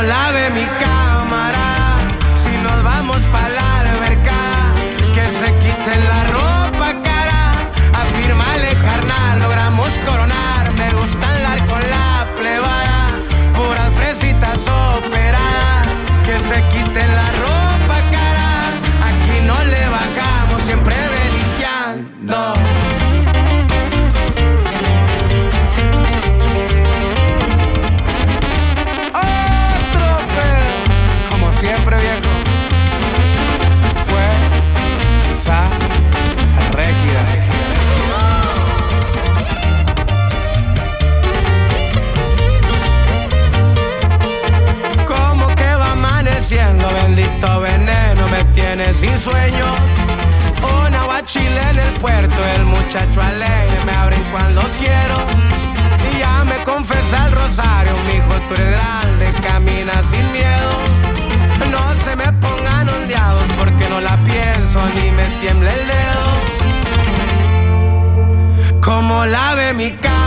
Como la ve mi cámara, si nos vamos pa' la alberca, que se quiten la ropa cara, afírmale carnal, logramos coronar, me gusta andar con la plebada, puras fresitas operadas, que se quiten la ropa cara, aquí no le bajamos, siempre belicando. Siempre viejo, fuerza rígida. Como que va amaneciendo, bendito veneno me tiene sin sueño. Un aguachile en el puerto, el muchacho alegre me abren cuando quiero. Y ya me confesa el rosario, mijo, tú eres grande, camina sin miedo. No se me pongan ondeados porque no la pienso ni me tiembla el dedo. Como la ve mi cara.